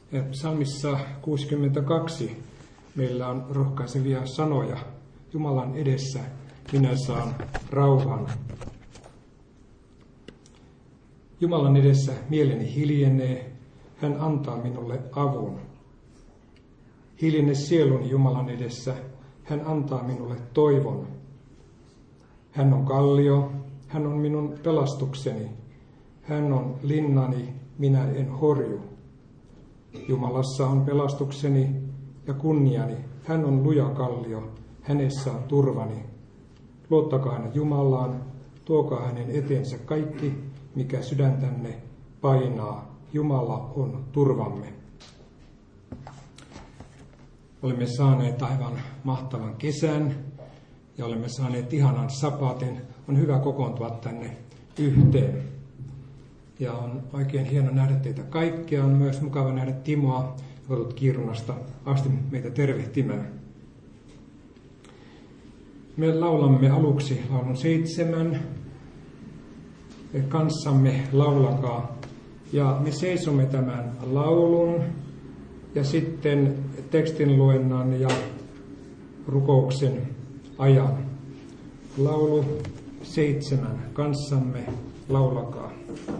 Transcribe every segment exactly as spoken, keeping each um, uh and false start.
Psalmissa kuusikymmentäkaksi meillä on rohkaisevia sanoja. Jumalan edessä minä saan rauhan. Jumalan edessä mieleni hiljenee, hän antaa minulle avun. Hiljene sieluni Jumalan edessä, hän antaa minulle toivon. Hän on kallio, hän on minun pelastukseni. Hän on linnani, minä en horju. Jumalassa on pelastukseni ja kunniani. Hän on luja kallio, hänessä on turvani. Luottakaa aina Jumalaan, tuokaa hänen eteensä kaikki, mikä sydäntänne painaa. Jumala on turvamme. Olemme saaneet aivan mahtavan kesän ja olemme saaneet ihanan sapatin. On hyvä kokoontua tänne yhteen. Ja on oikein hieno nähdä teitä kaikkia. On myös mukava nähdä Timoa, joka on Kiirunasta asti meitä tervehtimään. Me laulamme aluksi laulun seitsemän. Kanssamme laulakaa. Ja me seisomme tämän laulun ja sitten tekstinluennan ja rukouksen ajan. Laulu seitsemän. Kanssamme laulakaa.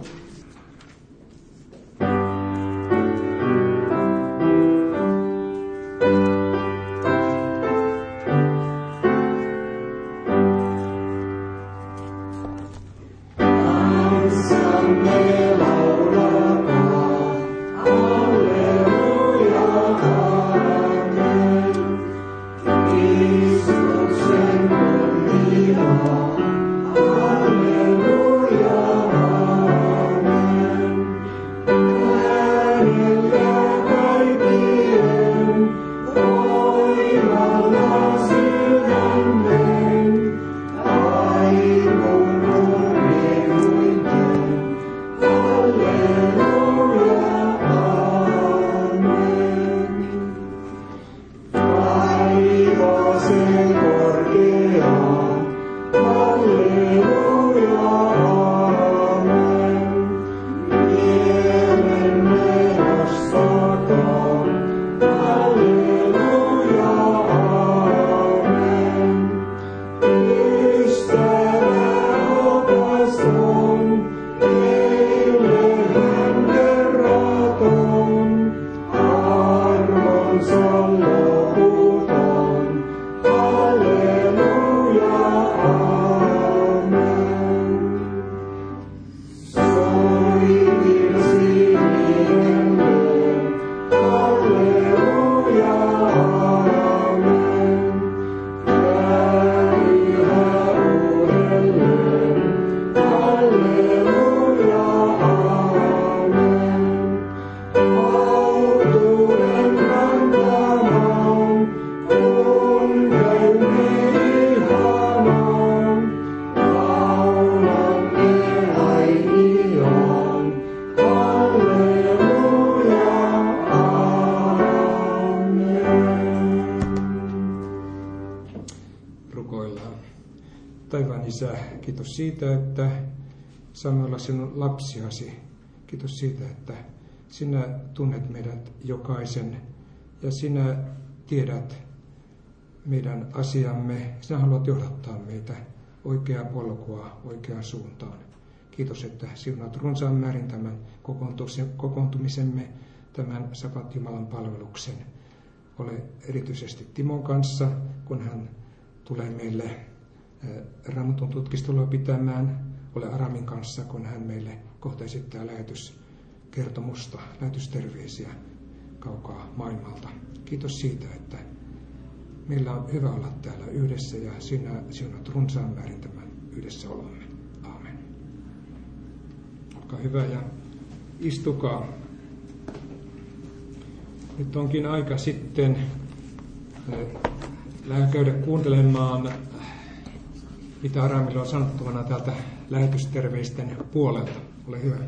Kiitos siitä, että saamme olla sinun lapsiasi. Kiitos siitä, että sinä tunnet meidät jokaisen ja sinä tiedät meidän asiamme. Sinä haluat johdattaa meitä oikeaa polkua oikeaan suuntaan. Kiitos, että siunaat runsaan määrin tämän kokoontumisemme, tämän Sabat Jumalan palveluksen. Ole erityisesti Timon kanssa, kun hän tulee meille Raamatun tutkistelua pitämään. Ole Aramin kanssa, kun hän meille kohta esittää lähetyskertomusta, lähetysterveisiä kaukaa maailmalta. Kiitos siitä, että meillä on hyvä olla täällä yhdessä ja sinä siunat runsaan määrin tämän yhdessäolomme. Aamen. Olkaa hyvä ja istukaa. Nyt onkin aika sitten käydä kuuntelemaan, mitä Aramilla on sanottavana täältä lähetysterveisten puolelta. Ole hyvä.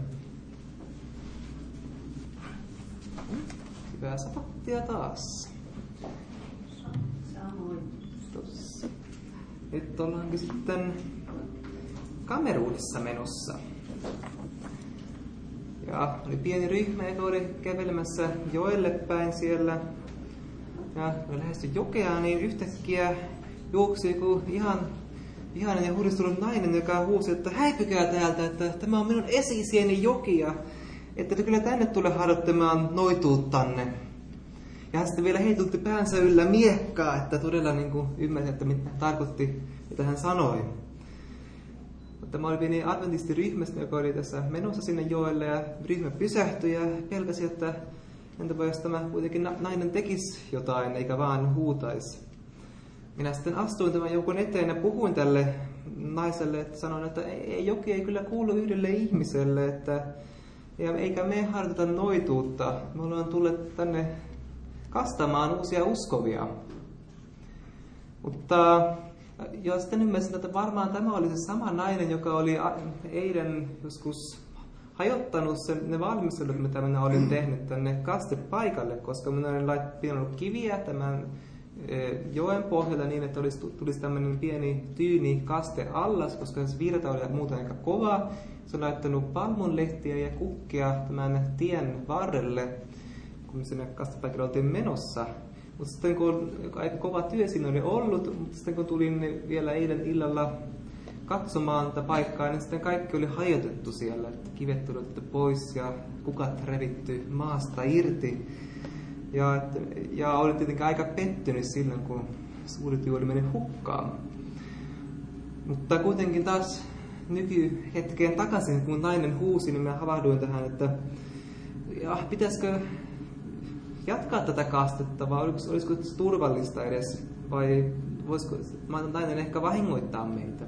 Hyvää sapattia taas. Samoin. Tossa. Nyt ollaankin sitten Kamerunissa menossa. Ja Ja oli pieni ryhmä, joka oli kävelemässä joelle päin siellä. Ja kun lähestyi jokea, niin yhtäkkiä juoksi joku ihan ihanen ja huristunut nainen, joka huusi, että häipykää täältä, että tämä on minun esisieni joki, ja että te kyllä tänne tule harjoittamaan noituuttanne. Ja hän sitten vielä heitutti päänsä yllä miekkaa, että todella niin kuin ymmärsi, että mitä tarkoitti, mitä hän sanoi. Tämä oli pieni adventistiryhmä, joka oli tässä menossa sinne joelle, ja ryhmä pysähtyi ja pelkäsi, että entäpä jos tämä kuitenkin nainen tekisi jotain, eikä vaan huutaisi. Minä sitten astuin tämän joukon eteen ja puhuin tälle naiselle, että sanoin, että ei, joki ei kyllä kuulu yhdelle ihmiselle, että eikä me harjoiteta noituutta. Me ollaan tulleet tänne kastamaan uusia uskovia. Mutta ja sitten ymmärsin, että varmaan tämä oli se sama nainen, joka oli eilen joskus hajottanut sen, ne valmistelut, mitä minä olin tehnyt tänne kastepaikalle, koska minä olin laittanut kiviä tämän joen pohjalta niin, että olisi, tulisi tämmöinen pieni tyyni kaste allas, koska se virta oli muuten aika kova. Se on laittanut palmunlehtiä ja kukkia tämän tien varrelle, kun sinne kastepaikalle oltiin menossa. Mutta sitten kun aika kova työ siinä oli ollut, mutta sitten kun tulin vielä eilen illalla katsomaan tätä paikkaa, niin sitten kaikki oli hajotettu siellä. Että kivet tuli pois ja kukat revitty maasta irti. Ja, ja olin tietenkin aika pettynyt silloin, kun suuri työ oli mennyt hukkaan. Mutta kuitenkin taas nykyhetkeen takaisin, kun nainen huusi, niin minä havahduin tähän, että ja, pitäisikö jatkaa tätä kastetta, vai olisiko, olisiko turvallista edes, vai voisiko nainen ehkä vahingoittaa meitä.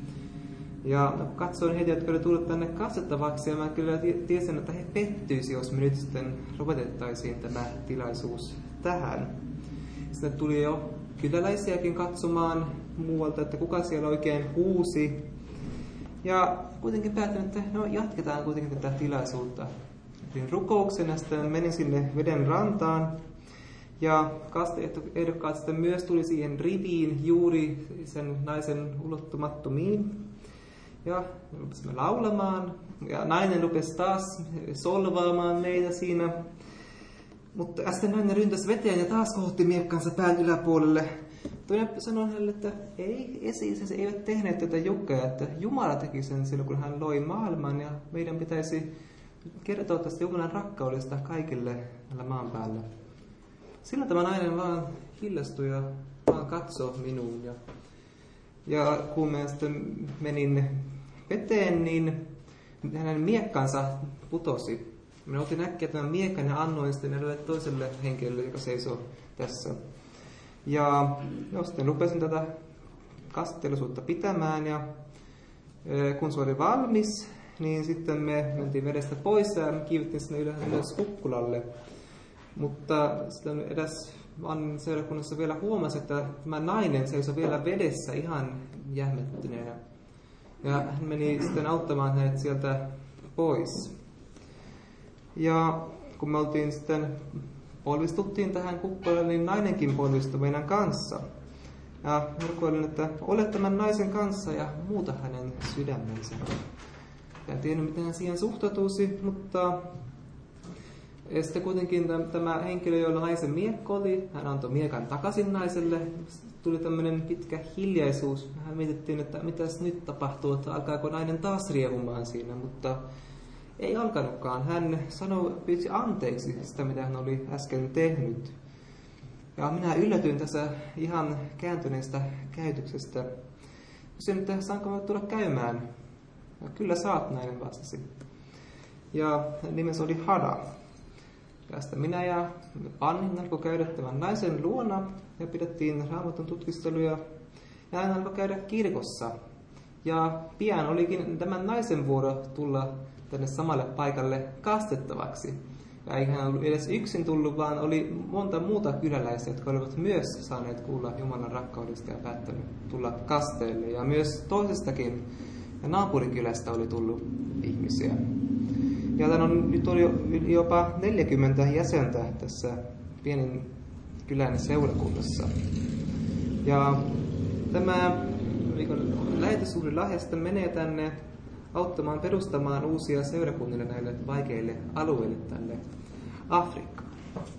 Ja katsoin heitä, jotka oli tullut tänne kastettavaksi, ja mä kyllä tiesin, että he pettyisi, jos me nyt sitten lopetettaisiin tämä tilaisuus tähän. Sitten tuli jo kyläläisiäkin katsomaan muualta, että kuka siellä oikein huusi. Ja kuitenkin päätin, että no jatketaan kuitenkin tätä tilaisuutta. Tein rukouksen ja sitten menin sinne veden rantaan. Ja kaste-ehdokkaat sitten myös tuli siihen riviin juuri sen naisen ulottumattomiin. Ja me rupesimme laulamaan. Ja nainen rupesi taas solvaamaan meitä siinä. Mutta sitten nainen ryntäsi veteen ja taas kohotti miekkansa pään yläpuolelle. Toinen sanoi hänelle, että ei, esi-isänsä eivät tehneet tätä jokea, että Jumala teki sen silloin, kun hän loi maailman. Ja meidän pitäisi kertoa tästä Jumalan rakkaudesta kaikille näillä maan päällä. Silloin tämä nainen vaan hillastui ja vaan katsoi minuun. Ja, ja kun mä sitten menin veteen, niin hänen miekkansa putosi. Minä otin äkkiä tämän miekan ja annoin sitten edelle toiselle henkilölle, joka seisoi tässä. Ja no, sitten rupesin tätä kasteellisuutta pitämään ja kun se oli valmis, niin sitten me mentiin vedestä pois ja kiivittiin sinne ylös kukkulalle. Mutta sitten edes Annin seurakunnassa vielä huomasi, että tämä nainen seisoi vielä vedessä ihan jähmettyneenä. Ja hän meni sitten auttamaan hänet sieltä pois. Ja kun me oltiin sitten, polvistuttiin tähän kukkulalle, niin nainenkin polvistui meidän kanssa. Ja rukoilin, että ole tämän naisen kanssa ja muuta hänen sydämensä. En tiedä, miten hän siihen suhtautuisi, mutta ja sitten kuitenkin tämä henkilö, jolla naisen miekko oli, hän antoi miekan takaisin naiselle. Tuli tämmöinen pitkä hiljaisuus. Hän mietittiin, että mitäs nyt tapahtuu, että alkaako nainen taas riehumaan siinä, mutta ei alkanutkaan. Hän sanoi, pyysi anteeksi sitä, mitä hän oli äsken tehnyt. Ja minä yllätyin tässä ihan kääntyneestä käytöksestä. Kysyin, että saanko mä tulla käymään? Ja kyllä saat, nainen vastasi. Ja nimensä oli Hada. Ja sitten minä ja Anni alkoi käydä tämän naisen luona ja pidettiin Raamatun tutkisteluja. Ja hän alkoi käydä kirkossa. Ja pian olikin tämän naisen vuoro tulla tänne samalle paikalle kastettavaksi. Ja ei hän ollut edes yksin tullut, vaan oli monta muuta kyläläisiä, jotka olivat myös saaneet kuulla Jumalan rakkaudesta ja päättäneet tulla kasteelle. Ja myös toisestakin ja naapurikylästä oli tullut ihmisiä. Ja tämän on, nyt oli jopa neljäkymmentä jäsentä tässä pienen kylän seurakunnassa. Ja tämä lähetyssuuri lahja sitten menee tänne auttamaan perustamaan uusia seurakunnille näille vaikeille alueille tänne Afrikkaan.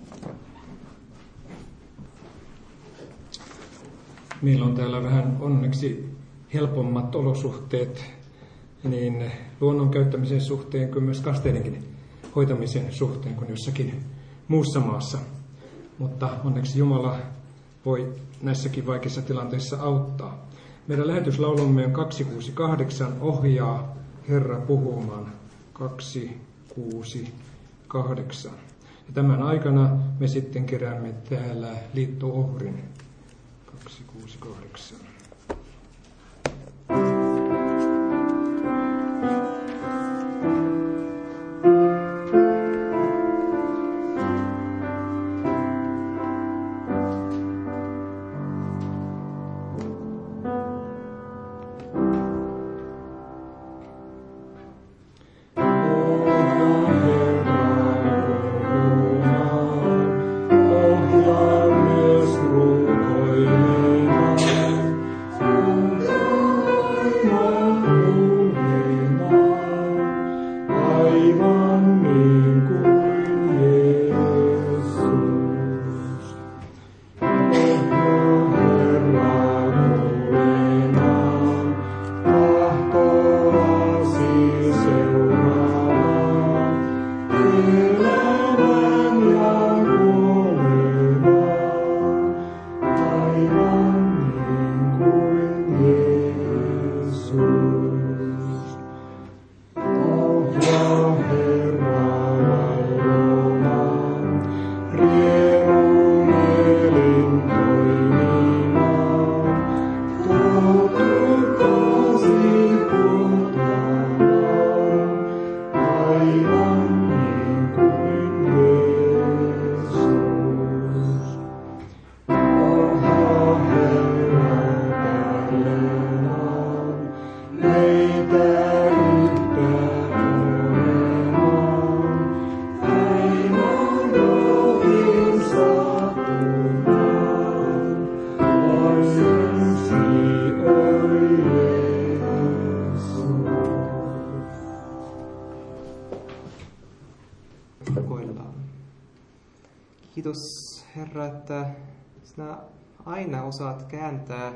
Meillä on täällä vähän onneksi helpommat olosuhteet niin luonnon käyttämisen suhteen kuin myös kasteidenkin hoitamisen suhteen kuin jossakin muussa maassa. Mutta onneksi Jumala voi näissäkin vaikeissa tilanteissa auttaa. Meidän lähetyslaulumme on kaksi kuusi kahdeksan, ohjaa Herra puhumaan. kaksi kuusi kahdeksan. Ja tämän aikana me sitten keräämme täällä liitto-ohrin. kaksi kuusi kahdeksan. Kiitos Herra, että sinä aina osaat kääntää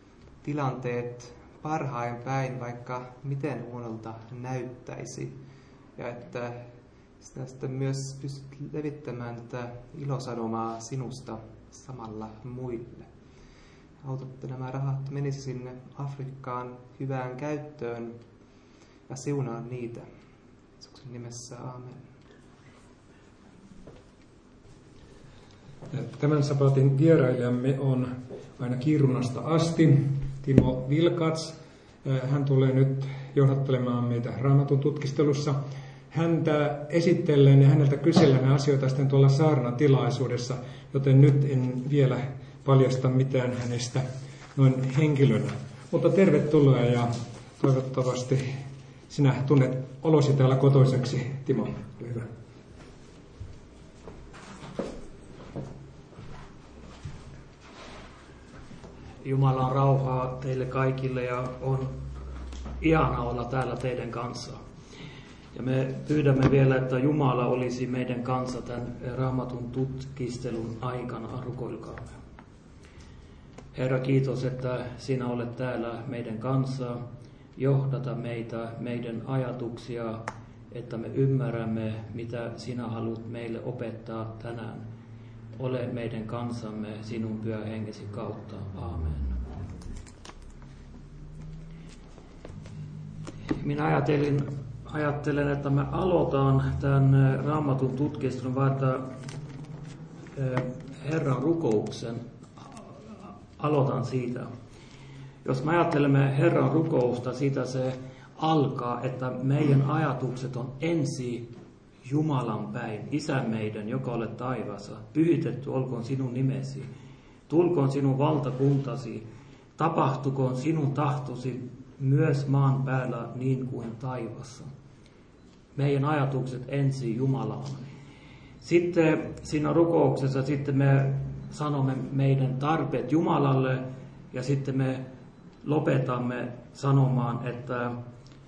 tilanteet parhain päin, vaikka miten huonolta näyttäisi. Ja että sinä sitten myös pystyt levittämään tätä ilosanomaa sinusta samalla muille. Auta, että nämä rahat menisi sinne Afrikkaan hyvään käyttöön ja siunaa niitä. Jeesuksen nimessä, aamen. Tämän sapatin vierailijamme on aina Kiirunasta asti Timo Vilkats. Hän tulee nyt johdattelemaan meitä Raamatun tutkistelussa. Häntä esitellen ja häneltä kysellään asioita sitten tuolla saarnatilaisuudessa, joten nyt en vielä paljasta mitään hänestä noin henkilönä. Mutta tervetuloa ja toivottavasti sinä tunnet olosi täällä kotoiseksi, Timo. Ole hyvä. Jumalan rauhaa teille kaikille ja on ihana olla täällä teidän kanssa. Ja me pyydämme vielä, että Jumala olisi meidän kanssa tämän Raamatun tutkistelun aikana. Rukoilkaamme. Herra, kiitos, että sinä olet täällä meidän kanssa. Johdata meitä, meidän ajatuksia, että me ymmärrämme, mitä sinä haluat meille opettaa tänään. Ole meidän kanssamme sinun pyhä hengesi kautta. Aamen. Minä ajattelin, ajattelen, että me aloitan tämän Raamatun tutkistelun vaikka Herran rukouksen. Aloitan siitä. Jos me ajattelemme Herran rukousta, siitä se alkaa, että meidän ajatukset on ensin Jumalan päin, Isä meidän, joka olet taivaassa, pyhitetty olkoon sinun nimesi, tulkoon sinun valtakuntasi, tapahtukoon sinun tahtosi myös maan päällä niin kuin taivassa. Meidän ajatukset ensin Jumalaan. Sitten siinä rukouksessa sitten me sanomme meidän tarpeet Jumalalle ja sitten me lopetamme sanomaan, että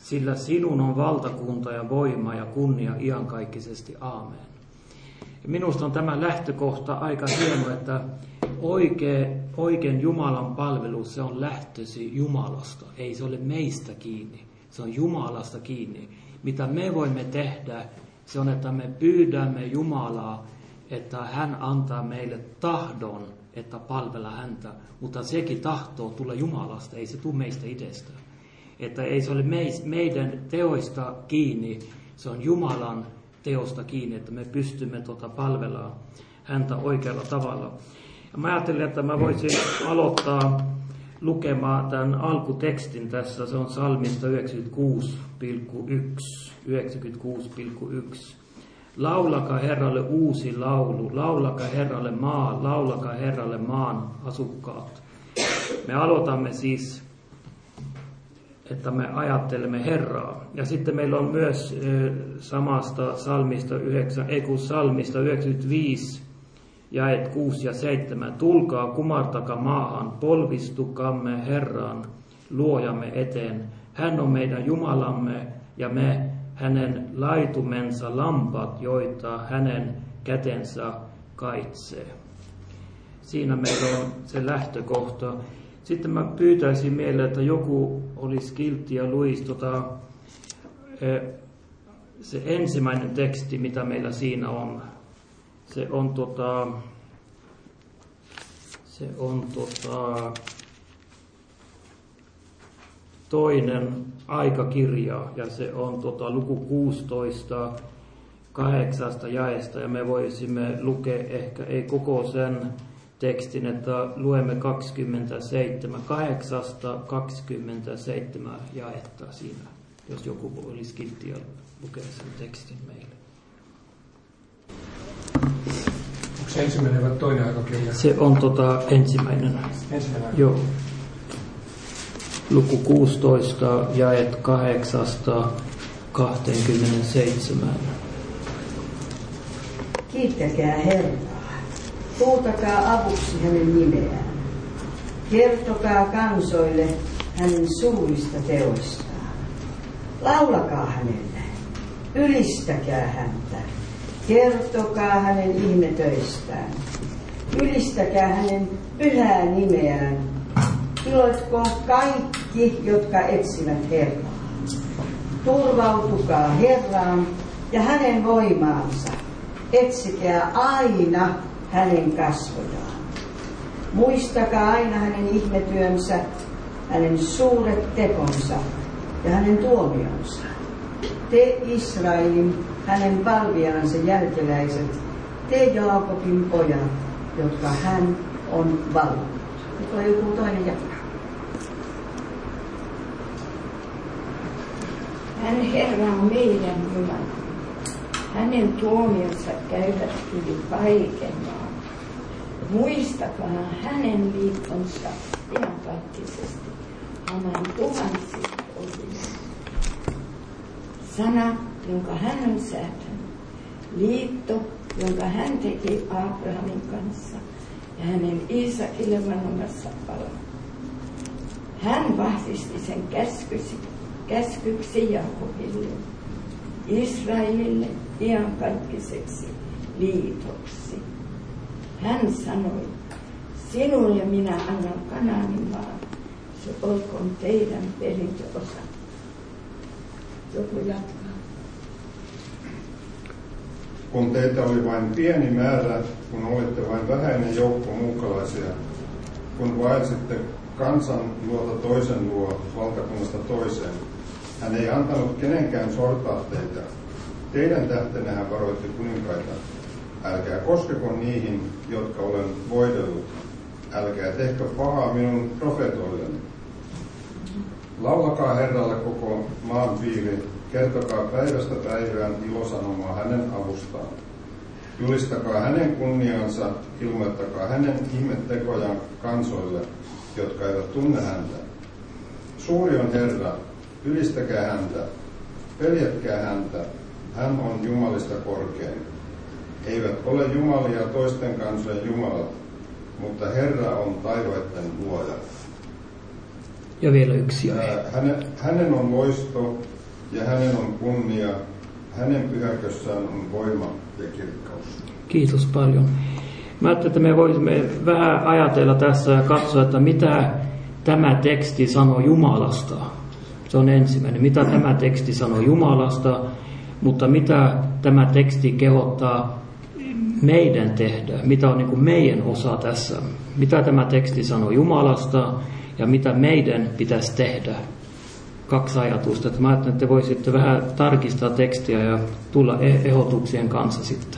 sillä sinun on valtakunta ja voima ja kunnia iankaikkisesti. Aamen. Ja minusta on tämä lähtökohta aika hieno, että oikein, oikein Jumalan palvelus, se on lähtösi Jumalasta. Ei se ole meistä kiinni, se on Jumalasta kiinni. Mitä me voimme tehdä, se on, että me pyydämme Jumalaa, että hän antaa meille tahdon, että palvella häntä. Mutta sekin tahtoo tulla Jumalasta, ei se tule meistä itsestään. Että ei se ole meidän teoista kiinni, se on Jumalan teosta kiinni, että me pystymme tuota palvelemaan häntä oikealla tavalla. Ja mä ajattelin, että mä voisin aloittaa lukemaan tämän alkutekstin tässä. Se on Psalmista yhdeksänkymmentäkuusi pilkku yksi. yhdeksänkymmentäkuusi pilkku yksi. Laulakaa Herralle uusi laulu, laulakaa Herralle maa, laulakaa Herralle maan asukkaat. Me aloitamme siis, että me ajattelemme Herraa. Ja sitten meillä on myös samasta psalmista, yhdeksän, ei kun psalmista yhdeksänkymmentäviisi, jaet kuusi ja seitsemän. Tulkaa, kumartakaa maahan, polvistukamme Herran, luojamme eteen. Hän on meidän Jumalamme ja me hänen laitumensa lampat, joita hänen kätensä kaitsee. Siinä meillä on se lähtökohta. Sitten mä pyytäisin mieleen, että joku olisi kiltti ja luisi tota, se ensimmäinen teksti, mitä meillä siinä on. Se on, tota, se on tota, toinen aikakirja ja se on tota, luku kuusitoista, kahdeksasta jaesta ja me voisimme lukea ehkä ei koko sen tekstin, että luemme kaksikymmentäseitsemän, kahdeksasta kaksikymmentäseitsemän jaetta siinä, jos joku olisi kiltti ja lukea sen tekstin meille. Onko se ensimmäinen vai toinen aikakirja? Se on tota, ensimmäinen. Ensimmäinen. Joo. Luku kuusitoista, jaet kahdeksasta kaksikymmentäseitsemän. Kiittäkää Herraa. Huutakaa avuksi hänen nimeään. Kertokaa kansoille hänen suurista teoistaan. Laulakaa hänelle. Ylistäkää häntä. Kertokaa hänen ihmetöistään. Ylistäkää hänen pyhää nimeään. Iloitkoon kaikki, jotka etsivät Herraa. Turvautukaa Herraan ja hänen voimaansa. Etsikää aina hänen kasvojaan. Muistakaa aina hänen ihmetyönsä, hänen suuret tekonsa ja hänen tuomionsa. Te Israelin, hänen palviansa jälkeläiset, te Jaakobin pojat, jotka hän on valinnut. Nyt on joku toinen jatka. Hän Herra on meidän Jumala. Hänen tuomionsa käyvät yli kaiken maan. Muistakaa hänen liittonsa iankaikkisesti, hänen tuhansista osista. Sana, jonka hän on säätänyt, liitto, jonka hän teki Abrahamin kanssa ja hänen Iisakille vannomassa palan. Hän vahvisti sen käskysi, käskyksi Jaakobille, Israelille iankaikkaiseksi liitoksi. Hän sanoi, sinulle minä annan Kanaanin maan, se olkoon teidän perintöosa. Joku jatkaa. Kun teitä oli vain pieni määrä, kun olitte vain vähäinen joukko muukalaisia, kun vaelsitte kansan luota toisen luo valtakunnasta toiseen, hän ei antanut kenenkään sortaa teitä. Teidän tähtenä hän varoitti kuninkaita. Älkää koskeko niihin, jotka olen voidellut. Älkää tehkö pahaa minun profetoilleni. Laulakaa Herralle koko maan piiri. Kertokaa päivästä päivään ilosanomaa hänen avustaan. Julistakaa hänen kunniansa, ilmoittakaa hänen ihmettekojaan kansoille, jotka eivät tunne häntä. Suuri on Herra, ylistäkää häntä, peljätkää häntä, hän on jumalista korkein. Eivät ole jumalia toisten kansojen jumalat, mutta Herra on taivaitten luoja. Ja vielä yksi. Hänen, hänen on loisto ja hänen on kunnia, hänen pyhäkössään on voima ja kirkkaus. Kiitos paljon. Mä ajattelin, että me voisimme vähän ajatella tässä ja katsoa, että mitä tämä teksti sanoo Jumalasta. Se on ensimmäinen. Mitä tämä teksti sanoo Jumalasta, mutta mitä tämä teksti kehottaa meidän tehdä, mitä on niin kuin meidän osa tässä. Mitä tämä teksti sanoo Jumalasta ja mitä meidän pitäisi tehdä. Kaksi ajatusta. Että mä ajattelin, että te voisitte vähän tarkistaa tekstiä ja tulla ehdotuksien kanssa sitten.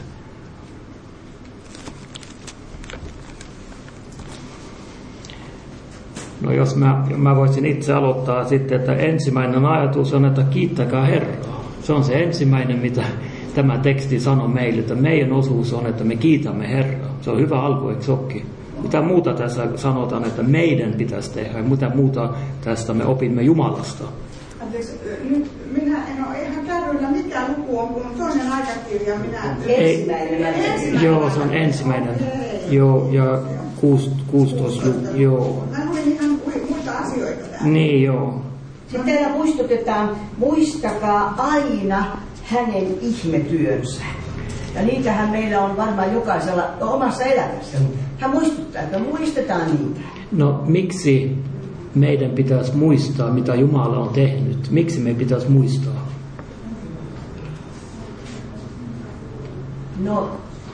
No jos mä, mä voisin itse aloittaa sitten, että ensimmäinen ajatus on, että kiittäkää Herraa. Se on se ensimmäinen, mitä tämä teksti sanoo meille, että meidän osuus on, että me kiitämme Herraa. Se on hyvä alku, eikö sokki? Mitä muuta tässä sanotaan, että meidän pitäisi tehdä, ja mitä muuta tästä me opimme Jumalasta? Anteeksi, nyt minä en ole ihan kärryillä, mikä luku on, kun toinen aikakirja. Minä... Ensimmäinen. ensimmäinen. Joo, se on ensimmäinen. Joo, ja kuusitoista luku, joo. Mä olin ihan muita asioita täällä. Niin, joo. Sitten teillä muistutetaan, muistakaa aina hänen ihmetyönsä. Ja niitähän meillä on varmaan jokaisella omassa elämässä. Hän muistuttaa, että muistetaan niitä. No miksi meidän pitäisi muistaa, mitä Jumala on tehnyt? Miksi meidän pitäisi muistaa? No,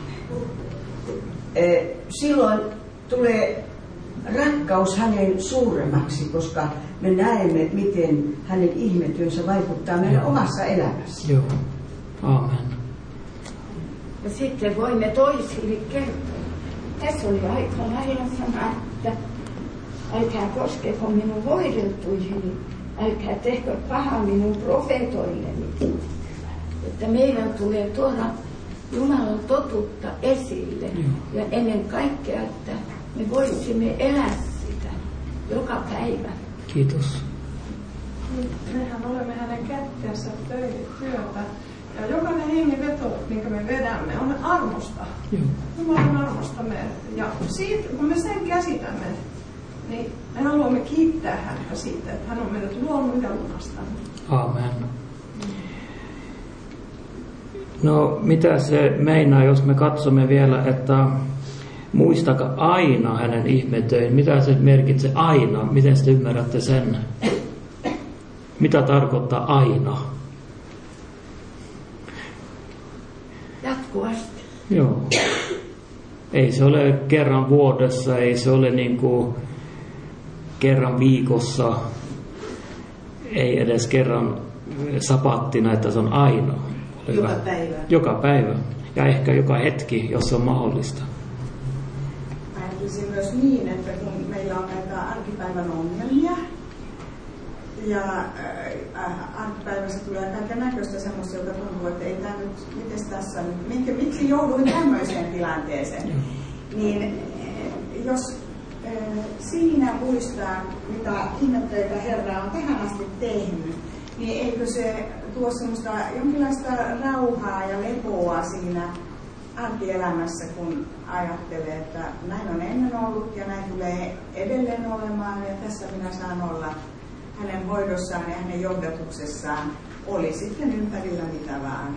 eh, silloin tulee rakkaus hänen suuremmaksi, koska me näemme, miten hänen ihmetyönsä vaikuttaa meidän Joo. omassa elämässä. Joo, aamen. Ja sitten voimme toisille kertoa. Tässä oli aika lailla sana, että älkää koskeko minun voideltuihini, älkää tehkö pahaa minun profeetoilleni. Että meidän tulee tuoda Jumalan totuutta esille. Joo. Ja ennen kaikkea, että me voisimme elää sitä joka päivä. Kiitos. Mehän olemme hänen kätteensä työtä. Ja jokainen hengenveto, minkä me vedämme, on armosta. Jumalan armosta me. Ja siitä, kun me sen käsitämme, niin me haluamme kiittää häntä siitä, että hän on meidät luonut ja lunastanut. Aamen. No, mitä se meinaa, jos me katsomme vielä, että muistakaa aina hänen ihmetöin. Mitä se merkitsee aina? Miten te ymmärrätte sen? Mitä tarkoittaa aina? Jatkuvasti. Joo. Ei se ole kerran vuodessa, ei se ole niin kuin kerran viikossa, ei edes kerran sapattina, että se on aina. Joka päivä. Joka päivä. Ja ehkä joka hetki, jos se on mahdollista. Ajattelisin myös niin, että kun meillä on näitä arkipäivän ongelmia, ja äh, arkipäivässä tulee kaiken näköistä semmoista, joka tuntuu, että ei tämä nyt, mites tässä nyt, minkä, miksi jouduin tämmöiseen tilanteeseen, niin äh, jos äh, siinä muistaa, mitä ihmettöitä Herra on tähän asti tehnyt, niin eikö se tuo semmoista jonkinlaista rauhaa ja lepoa siinä arkielämässä, kun ajattelee, että näin on ennen ollut ja näin tulee edelleen olemaan ja tässä minä saan olla hänen hoidossaan ja hänen johdatuksessaan, oli sitten ympärillä mitä vaan.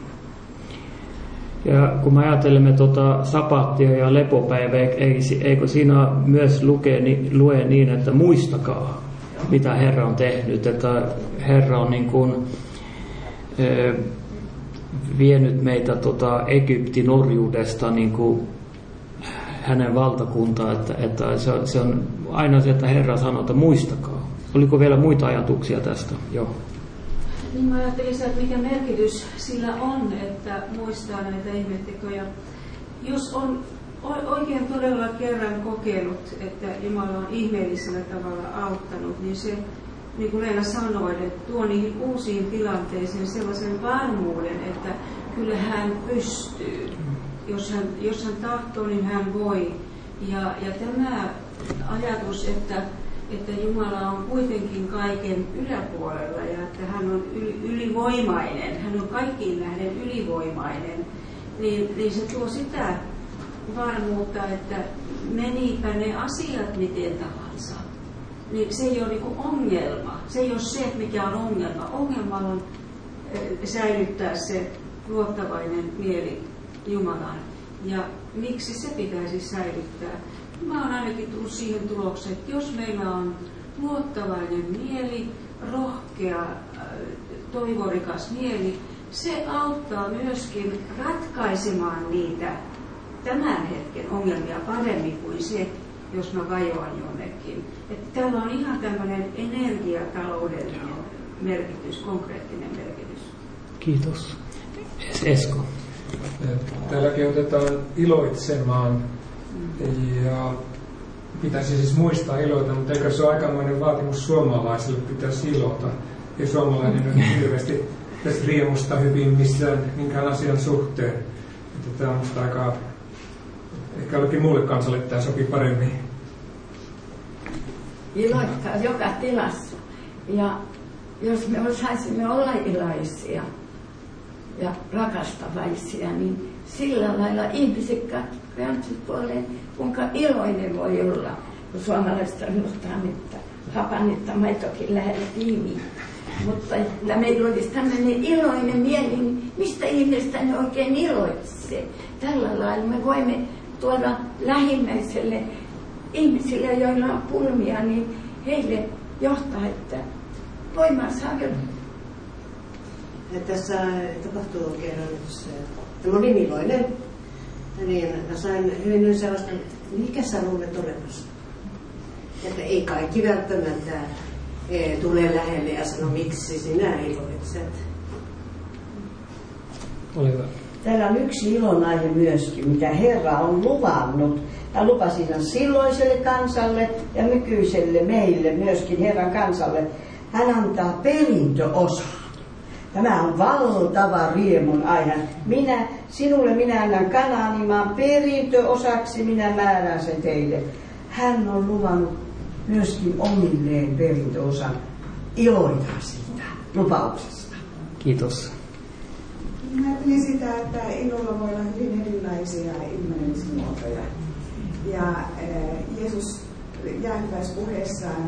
Ja kun me ajattelemme tuota sapattia ja lepopäivää, eikö siinä myös lukee, lue niin, että muistakaa, mitä Herra on tehnyt, että Herra on niin kuin, e, vienyt meitä tuota Egyptin orjuudesta niin kuin hänen valtakuntaan, että, että se, se on aina se, että Herra sanoo, että muistakaa. Oliko vielä muita ajatuksia tästä? Joo. Niin mä ajattelin, että mikä merkitys sillä on, että muistaa näitä ihmettekoja. Jos on oikein todella kerran kokenut, että Jumala on ihmeellisellä tavalla auttanut, niin se, niin kuin Leena sanoi, että tuo niihin uusiin tilanteisiin sellaisen varmuuden, että kyllä hän pystyy. Jos hän, jos hän tahtoo, niin hän voi. Ja, ja tämä ajatus, että että Jumala on kuitenkin kaiken yläpuolella ja että hän on ylivoimainen, hän on kaikkiin nähden ylivoimainen, niin, niin se tuo sitä varmuutta, että menipä ne asiat miten tahansa, niin se ei ole niin kuin ongelma. Se ei ole se, mikä on ongelma. Ongelma on säilyttää se luottavainen mieli Jumalaan. Ja miksi se pitäisi säilyttää? Mä oon ainakin tullut siihen tulokseen, että jos meillä on luottavainen mieli, rohkea, toivorikas mieli, se auttaa myöskin ratkaisemaan niitä tämän hetken ongelmia paremmin kuin se, jos mä vajoan jonnekin. Että täällä on ihan tämmöinen energiataloudellinen merkitys, konkreettinen merkitys. Kiitos. Esko. Täällä kehotetaan iloitsemaan ja pitäisi siis muistaa iloita, mutta eikö se ole aikamoinen vaatimus suomalaisille, pitäisi ilota. Ja suomalainen on hirveästi tästä riemusta hyvin missään minkään asian suhteen. Että tämä on musta aika, ehkä jollekin muulle kansalle tämä sopii paremmin. Iloittaa joka tilassa. Ja jos me osaisimme olla iloisia ja rakastavaisia, niin sillä lailla ihmiset katsoisivat puoleen, kuinka iloinen voi olla. Kun suomalaiset sanotaan, että hapanetta maitokin lähellä tiimiä. Mutta että meillä olisi tämmöinen iloinen mieli, niin mistä ihmistä ne oikein iloitsee? Tällä lailla me voimme tuoda lähimmäiselle ihmisille, joilla on pulmia, niin heille johtaa, että voimaa saada. Tässä tapahtuu kerran, että mä olin iloinen, niin mä sain hyvin sellaista, mikä sä luulet olevasta. Että ei kaikki välttämättä e, tule lähelle ja sano, miksi sinä iloitset. Ole hyvä. Täällä on yksi ilonaihe myöskin, mitä Herra on luvannut. Hän lupasi sen silloiselle kansalle ja nykyiselle meille, myöskin Herran kansalle. Hän antaa perintöosaa. Tämä on valtava riemun aihe. Minä, sinulle minä annan Kanaani maan perintöosaksi, minä määrään sen teille. Hän on luvannut myöskin omilleen perintöosan. Iloitaan siitä lupauksesta. Kiitos. Mä ajattelin sitä, että ilolla voi olla hyvin erilaisia ilmenemismuotoja. Ja äh, Jeesus jäähyväispuheessaan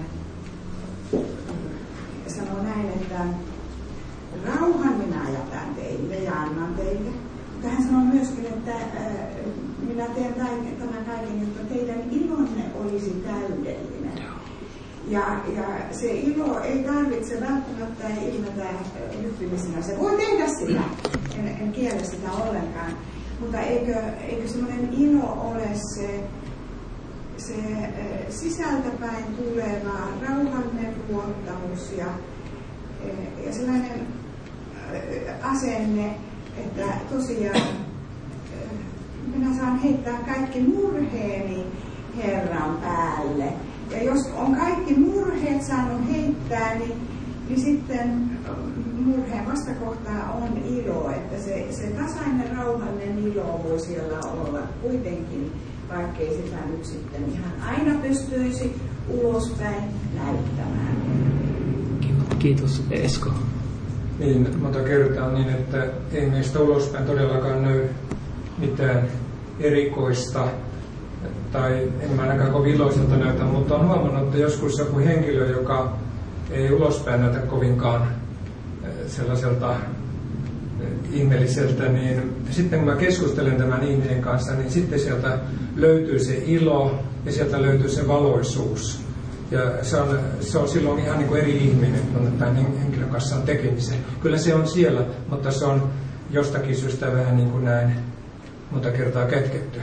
sanoo näin, että rauhan minä jätän teille ja annan teille. Mutta hän sanoo myöskin, että äh, minä teen tämän kaiken, jotta teidän ilonne olisi täydellinen. Ja, ja se ilo ei tarvitse välttämättä ilmetä hyppimisenä. Se voi tehdä sitä, en, en kiellä sitä ollenkaan. Mutta eikö, eikö semmoinen ilo ole se, se sisältäpäin tuleva rauhallinen luottamus ja, ja sellainen asenne, että tosiaan minä saan heittää kaikki murheeni Herran päälle. Ja jos on kaikki murheet saanut heittää, niin, niin sitten murheen vastakohtaa on ilo, että se, se tasainen, rauhallinen ilo voi siellä olla kuitenkin, vaikkei sitä nyt sitten ihan aina pystyisi ulospäin näyttämään. Kiitos, Esko. Niin, monta kertaa niin, että ei meistä ulospäin todellakaan näy mitään erikoista, tai en mä ainakaan kovin iloiselta näytä, mutta olen huomannut, että joskus joku henkilö, joka ei ulospäin näytä kovinkaan sellaiselta ihmeelliseltä, niin sitten kun mä keskustelen tämän ihmisen kanssa, niin sitten sieltä löytyy se ilo ja sieltä löytyy se valoisuus. Ja se on, se on silloin ihan niin kuin eri ihminen, kun tämän henkilön kanssa on tekemisen. Kyllä se on siellä, mutta se on jostakin syystä vähän niin kuin näin monta kertaa kätketty.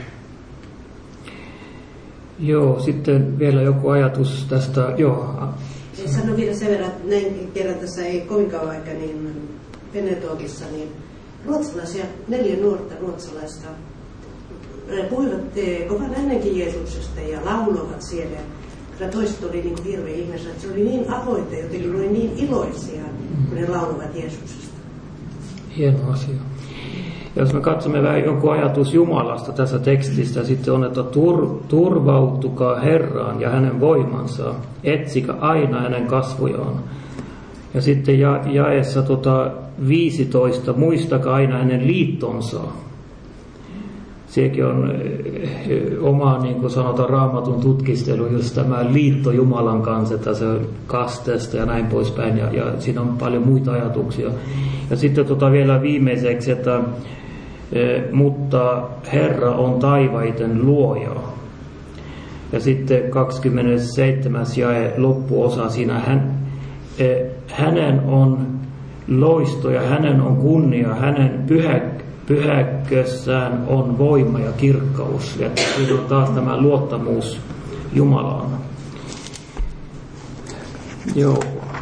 Joo, sitten vielä joku ajatus tästä, joo. Sano vielä sen verran, että näin kerran tässä ei kovinkaan vaikka niin Penetokissa, niin ruotsalaisia, neljä nuorta ruotsalaista puhuivat kovan äänenkin Jeesuksesta ja lauloivat siellä. Kyllä toiset oli niin hirveä ihmeessä, että se oli niin avointa, jotenkin oli niin iloisia, kun ne lauloivat Jeesuksesta. Hieno asia. Jos me katsomme vähän jonkun ajatus Jumalasta tässä tekstissä, sitten on, että tur, turvautukaa Herraan ja hänen voimansa, etsikö aina hänen kasvojaan. Ja sitten ja, jaessa tota viisitoista, muistakaa aina hänen liittonsa. sekin on oma, niin kuin sanotaan, Raamatun tutkistelu, just tämä liitto Jumalan kanssa, että se on kasteesta ja näin poispäin, ja, ja siinä on paljon muita ajatuksia. Ja sitten tota vielä viimeiseksi, että e, mutta Herra on taivaiden luoja. Ja sitten kaksikymmentäseitsemäs jae loppuosa siinä, hän, e, hänen on loisto ja hänen on kunnia, hänen pyhä, pyhäkössään on voima ja kirkkaus. Ja siinä on taas tämä luottamus Jumalaan. Joo.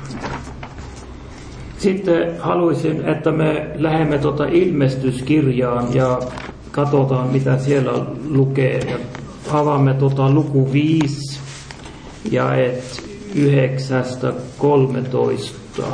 Sitten haluaisin, että me lähdemme tuota ilmestyskirjaan ja katsotaan, mitä siellä lukee. Ja avaamme tuota luku viisi ja et yhdeksästä kolmetoista.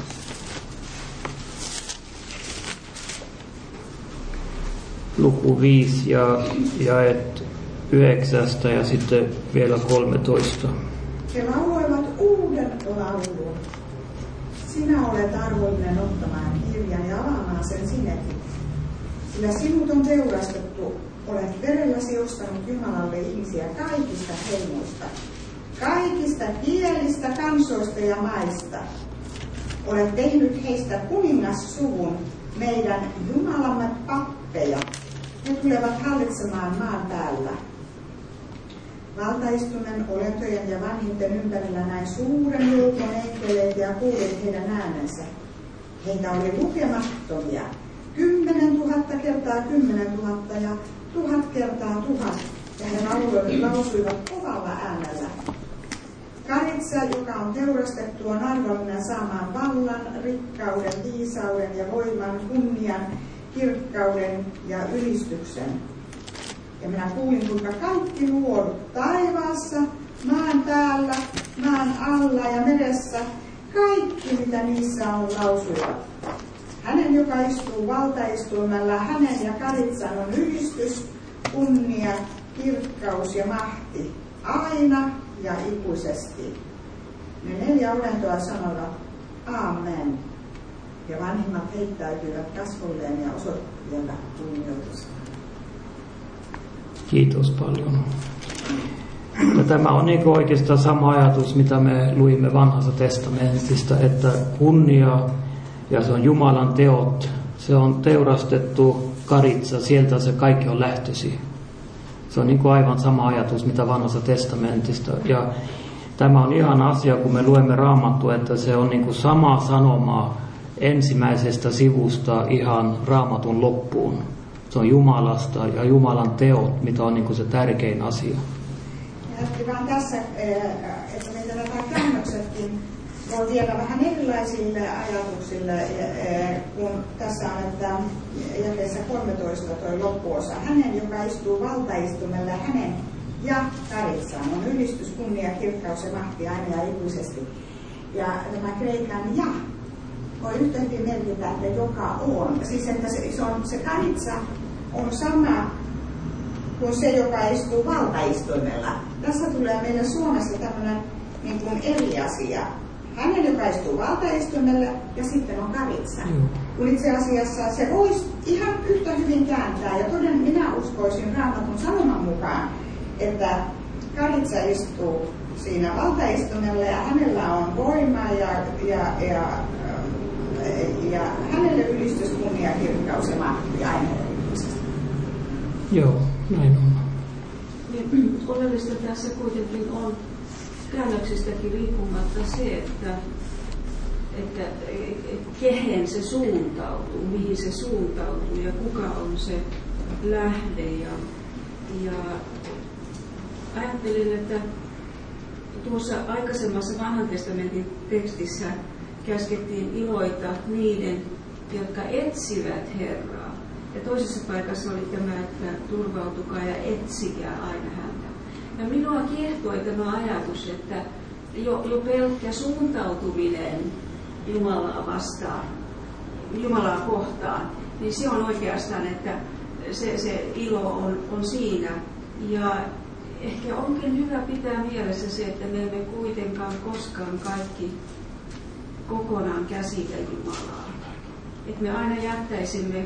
Luku viisi ja, ja et yhdeksästä ja sitten vielä kolmetoista. He lauloivat uuden laulun. Sinä olet arvollinen ottamaan kirjan ja avaamaan sen sinekin. Sillä sinut on teurastettu, olet verelläsi ostanut Jumalalle ihmisiä kaikista heimoista, kaikista kielistä, kansoista ja maista. Olet tehnyt heistä kuningassuvun, meidän Jumalamme pappeja. He tulevat hallitsemaan maan päällä. Valtaistumen, olentojen ja vanhinten ympärillä näin suuren joukon enkeleitä ja kuulit heidän äänensä. Heitä oli lukemattomia. Kymmenen tuhatta kertaa kymmenen tuhatta ja tuhat kertaa tuhat. Ja he lausuivat kovalla äänellä. Karitsa, joka on teurastettu, on arvollinen saamaan vallan, rikkauden, viisauden ja voiman, kunnian, kirkkauden ja ylistyksen. Ja minä kuulin, kuinka kaikki luodut taivaassa, maan päällä, maan alla ja meressä, kaikki mitä niissä on, lausuivat. Hänen, joka istuu valtaistuimella, hänen ja karitsan on ylistys, kunnia, kirkkaus ja mahti, aina ja ikuisesti. Ne neljä olentoa sanoivat, Aamen. Ja vanhimmat heittäytyivät kasvolleen ja osoittivat kunnioitusta. Kiitos paljon. Ja tämä on niin oikeastaan sama ajatus, mitä me luimme vanhasta testamentista, että kunnia ja se on Jumalan teot, se on teurastettu karitsa, sieltä se kaikki on lähtösi. Se on niin kuin aivan sama ajatus, mitä vanhasta testamentista. Ja tämä on ihan asia, kun me luemme Raamattua, että se on niin kuin sama sanoma ensimmäisestä sivusta ihan Raamatun loppuun. Se on Jumalasta ja Jumalan teot, mitä on niin kuin se tärkein asia. Ja vaan tässä, että meitä nämä käännöksetkin on vielä vähän erilaisille ajatuksille, kun tässä on, että jakeessa kolmetoista toi loppuosa. Hänen, joka istuu valtaistumella, hänen ja karitsaan on ylistys, kunnia, kirkkaus ja mahti aina ja ikuisesti. Ja tämä kreikan ja voi yhtä hyvin merkitä, että joka on. Siis että se, se, on, se karitsa on sama kuin se, joka istuu valtaistuimella. Tässä tulee meille Suomessa tämmöinen niin kuin eri asia. Hänen, joka istuu valtaistuimella, ja sitten on karitsa. Mm. Kun itse asiassa se voisi ihan yhtä hyvin kääntää, ja toden minä uskoisin Raamatun sanoman mukaan, että karitsa istuu siinä valtaistuimella, ja hänellä on voima, ja, ja, ja, ja hänelle ylistys, kunnia, kirkkaus ja mahti aina. Joo, näin on. Niin, oleellista tässä kuitenkin on käännöksistäkin riippumatta se, että, että kehen se suuntautuu, mihin se suuntautuu ja kuka on se lähde. Ja, ja ajattelin, että tuossa aikaisemmassa Vanhan testamentin tekstissä käskettiin iloita niiden, jotka etsivät Herraa. Ja toisessa paikassa oli tämä, että turvautukaa ja etsikää aina häntä. Ja minua kiehtoi tämä ajatus, että jo, jo pelkkä suuntautuminen Jumalaa vastaan, Jumalaa kohtaan, niin se on oikeastaan, että se, se ilo on, on siinä. Ja ehkä onkin hyvä pitää mielessä se, että me emme kuitenkaan koskaan kaikki kokonaan käsitä Jumalaa. Että me aina jättäisimme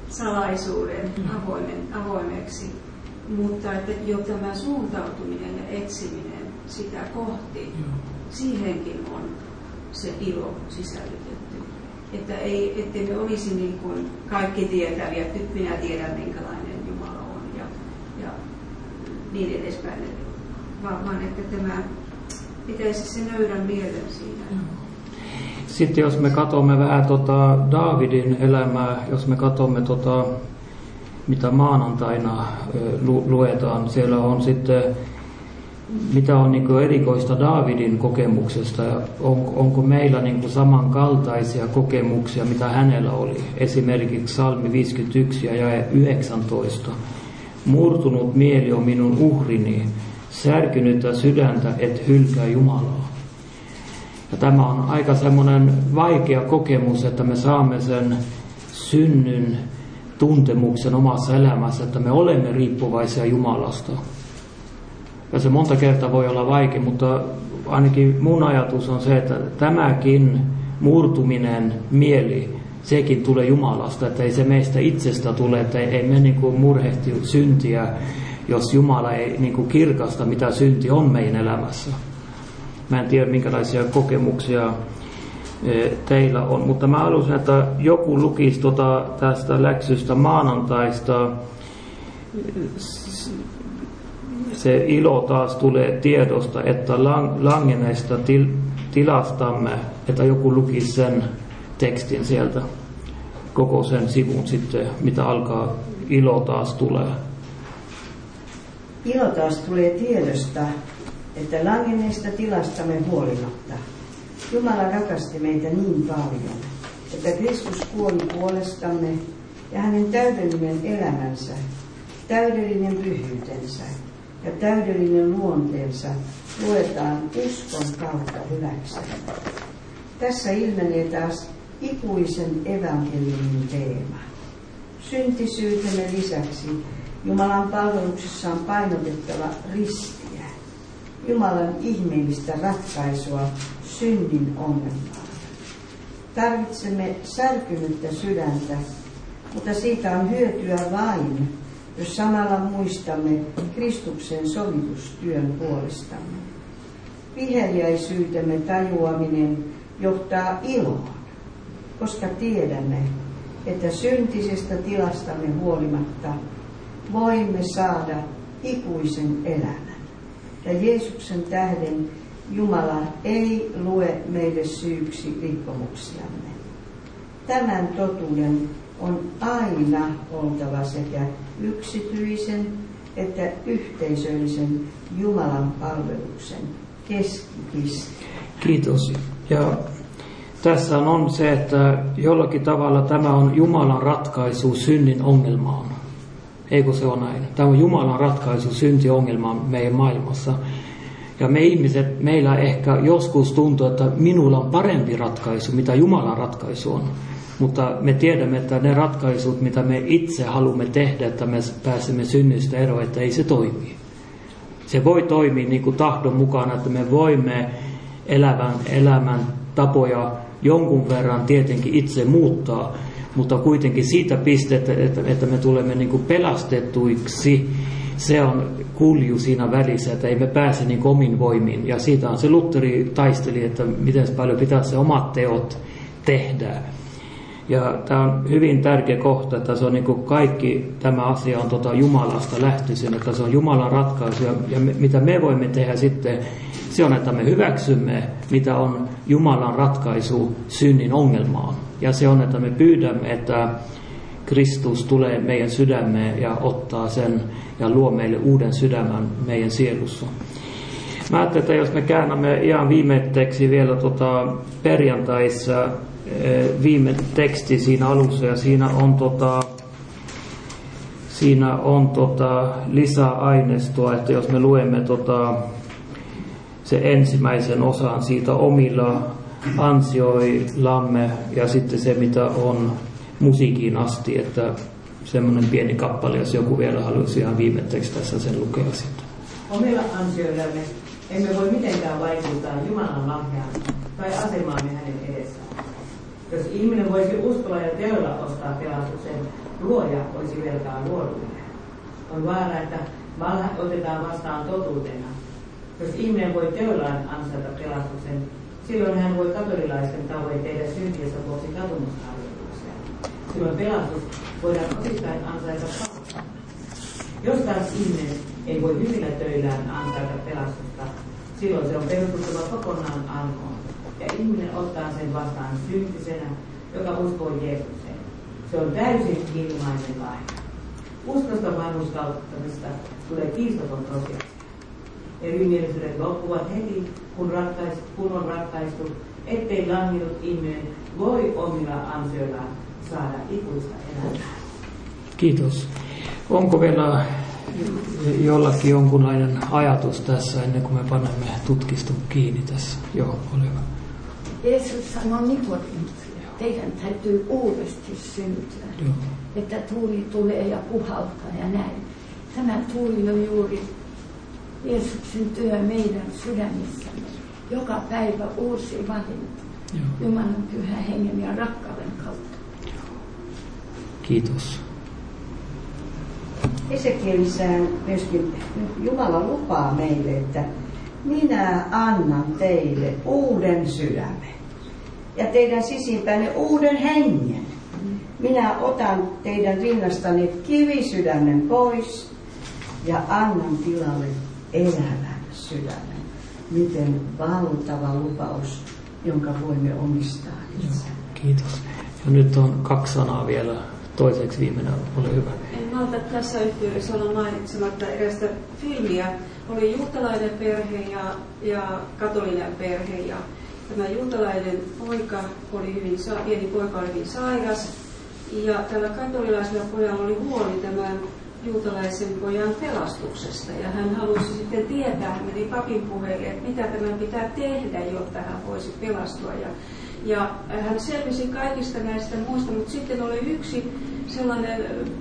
salaisuuden avoimen, avoimeksi. Mutta että jo tämä suuntautuminen ja etsiminen sitä kohti, siihenkin on se ilo sisällytetty. Että ei, ettei me olisi niin kuin kaikki tietäviä, että nyt minä tiedän minkälainen Jumala on ja, ja niin edespäin. Vaan, vaan että tämä pitäisi se nöyrän mielen siinä. Sitten jos me katsomme vähän tota Daavidin elämää, jos me katsomme tota, mitä maanantaina lu- luetaan, siellä on sitten, mitä on niin kuin erikoista Daavidin kokemuksesta, ja on, onko meillä niin kuin samankaltaisia kokemuksia, mitä hänellä oli. Esimerkiksi Psalmi viisikymmentäyksi ja jae yhdeksäntoista. Murtunut mieli on minun uhrini, särkynyttä sydäntä et hylkää Jumalaa. Ja tämä on aika semmoinen vaikea kokemus, että me saamme sen synnyn tuntemuksen omassa elämässä, että me olemme riippuvaisia Jumalasta. Ja se monta kertaa voi olla vaikea, mutta ainakin mun ajatus on se, että tämäkin murtuminen mieli, sekin tulee Jumalasta, että ei se meistä itsestä tule, että ei me niin kuin murhehti syntiä, jos Jumala ei niin kuin kirkasta, mitä synti on meidän elämässä. Mä en tiedä, minkälaisia kokemuksia teillä on, mutta mä haluaisin, että joku lukisi tota tästä läksystä maanantaista. Se ilo taas tulee tiedosta, että langenneesta til, tilastamme, että joku lukisi sen tekstin sieltä, koko sen sivun sitten, mitä alkaa ilo taas tulee. Ilo taas tulee tiedosta, että langenneesta tilastamme huolimatta Jumala rakasti meitä niin paljon, että Kristus kuoli puolestamme ja hänen täydellinen elämänsä, täydellinen pyhyytensä ja täydellinen luonteensa luetaan uskon kautta hyväksemme. Tässä ilmenee taas ikuisen evankeliumin teema. Syntisyytemme lisäksi Jumalan palveluksessa on painotettava ristiä, Jumalan ihmeellistä ratkaisua synnin ongelmaan. Tarvitsemme särkynyttä sydäntä, mutta siitä on hyötyä vain, jos samalla muistamme Kristuksen sovitustyön puolestamme. Viheliäisyytemme tajuaminen johtaa iloon, koska tiedämme, että syntisestä tilastamme huolimatta voimme saada ikuisen elämän. Ja Jeesuksen tähden Jumala ei lue meille syyksi rikkomuksiamme. Tämän totuuden on aina oltava sekä yksityisen että yhteisöllisen Jumalan palveluksen keskipiste. Kiitos. Ja tässä on se, että jollakin tavalla tämä on Jumalan ratkaisu synnin ongelmaan. Eikö se ole näin? Tämä on Jumalan ratkaisu syntiongelmaan meidän maailmassa. Ja me ihmiset, meillä ehkä joskus tuntuu, että minulla on parempi ratkaisu, mitä Jumalan ratkaisu on. Mutta me tiedämme, että ne ratkaisut, mitä me itse haluamme tehdä, että me pääsemme synnistä eroon, että ei se toimi. Se voi toimia niin kuin tahdon mukana, että me voimme elävän elämän tapoja jonkun verran tietenkin itse muuttaa, mutta kuitenkin siitä pistettä, että, että me tulemme niin kuin pelastettuiksi, se on kulju siinä välissä, että ei me pääse niin kuin omin voimin. Ja siitä on se Lutheri taisteli, että miten paljon pitää se omat teot tehdä. Ja tämä on hyvin tärkeä kohta, että se on niin kuin kaikki tämä asia on tota Jumalasta lähtöisin, että se on Jumalan ratkaisu. Ja, ja me, mitä me voimme tehdä sitten, se on, että me hyväksymme, mitä on Jumalan ratkaisu synnin ongelmaan. Ja se on, että me pyydämme, että Kristus tulee meidän sydämeen ja ottaa sen ja luo meille uuden sydämän meidän sielussa. Mä ajattelin, että jos me käännämme ihan viimeiseksi vielä tota perjantaissa viime teksti siinä alussa ja siinä on, tota, siinä on tota lisäaineistoa, että jos me luemme tota, se ensimmäisen osan siitä omilla ansioillamme ja sitten se mitä on musiikin asti, että semmoinen pieni kappale, jos joku vielä haluaisi ihan viimeiseksi tässä sen lukea sitten. Omilla ansioillamme emme voi mitenkään vaikuttaa Jumalan lahjaan tai asemaamme hänen edessään. Jos ihminen voisi uskolla ja teolla ostaa pelastuksen, luoja olisi velkaa luodulle. On vaara, että valhe otetaan vastaan totuutena. Jos ihminen voi teollaan ansaita pelastuksen, silloin hän voi katolilaisten tavoin tehdä syntiensä vuoksi katumusharjoituksia. Silloin pelastus voidaan osittain ansaita kautta. Jos taas ihminen ei voi hyvillä töillään ansaita pelastusta, silloin se on perustuttava kokonaan armoon. Ja ihminen ottaa sen vastaan syntisenä, joka uskoo Jeesukseen. Se on täysin ilmainen lahja. Uskosta vanhurskauttamista tulee kiistaton tosiasia. Erimielisyydet loppuvat heti, kun, rattais, kun on ratkaistu, ettei langinut ihminen voi omilla ansioillaan saada ikuista elämää. Kiitos. Onko vielä jollakin jonkunlainen ajatus tässä ennen kuin me panemme tutkistun kiinni tässä? Joo, ole hyvä. Jeesus sanoi Nikodemukselle, teidän täytyy uudesti syntyä. Joo. Että tuuli tulee ja puhaltaa ja näin. Tämä tuuli on juuri Jeesuksen työ meidän sydämissämme. Joka päivä uusi valinta. Jumalan pyhän hengen ja rakkauden kautta. Kiitos. Esekielissään myöskin Jumala lupaa meille, että minä annan teille uuden sydämen ja teidän sisimpänne uuden hengen. Minä otan teidän rinnastanne kivisydämen pois ja annan tilalle elävän sydämen. Miten valtava lupaus, jonka voimme omistaa itse. Kiitos. Ja nyt on kaksi sanaa vielä. Toiseksi viimeinen, ole hyvä. En malta tässä yhteydessä olla mainitsematta erästä filmiä. Oli juutalainen perhe ja, ja katolinen perhe. Ja tämä juutalainen poika oli hyvin, pieni poika oli hyvin sairas. Ja tällä katolilaisella pojalla oli huoli tämän juutalaisen pojan pelastuksesta. Ja hän halusi sitten tietää, hän meni papin puheelle, että mitä tämän pitää tehdä, jotta hän voisi pelastua. Ja Ja hän selvisi kaikista näistä muista, mutta sitten oli yksi sellainen